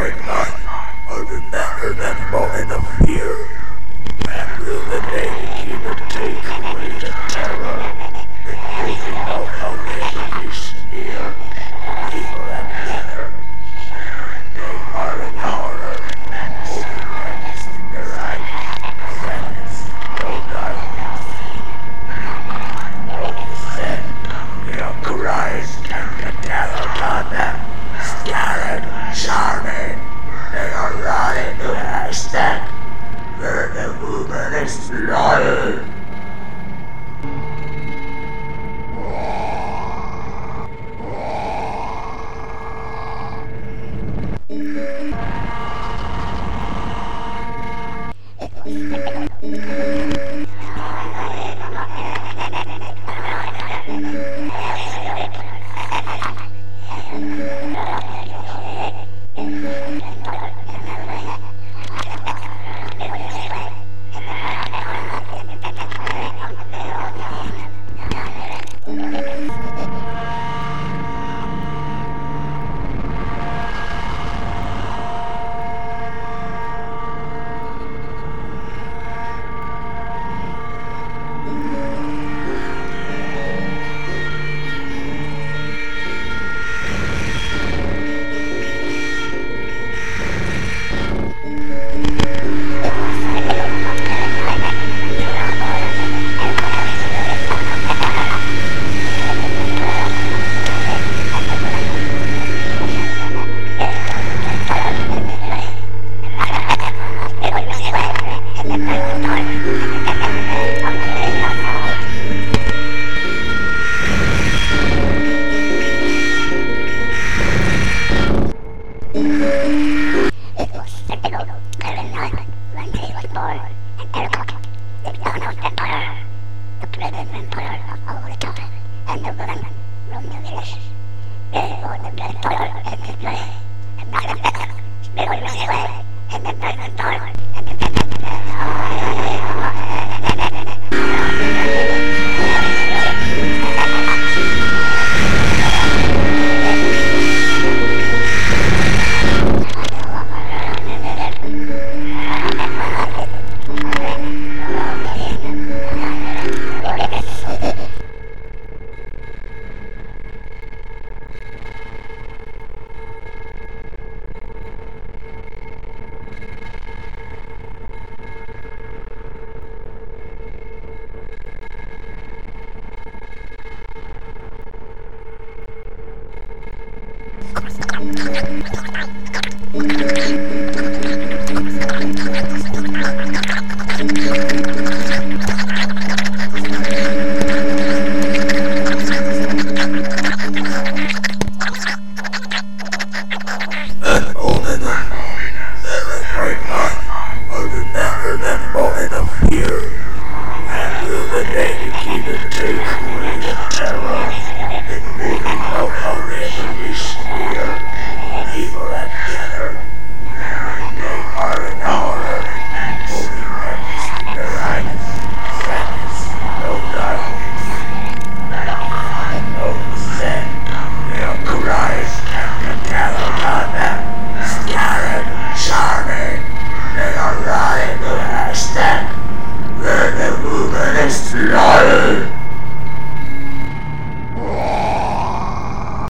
Every night I remember that moment of fear. When will the day begin to take away the terror? Improving out how liberty is near. People and leather. They are in horror. Holding hands in their eyes. Friends, no darkness. No sin. The Christ and the devil got them. Scared, charming. They are running to the haystack. Where the woman is lying.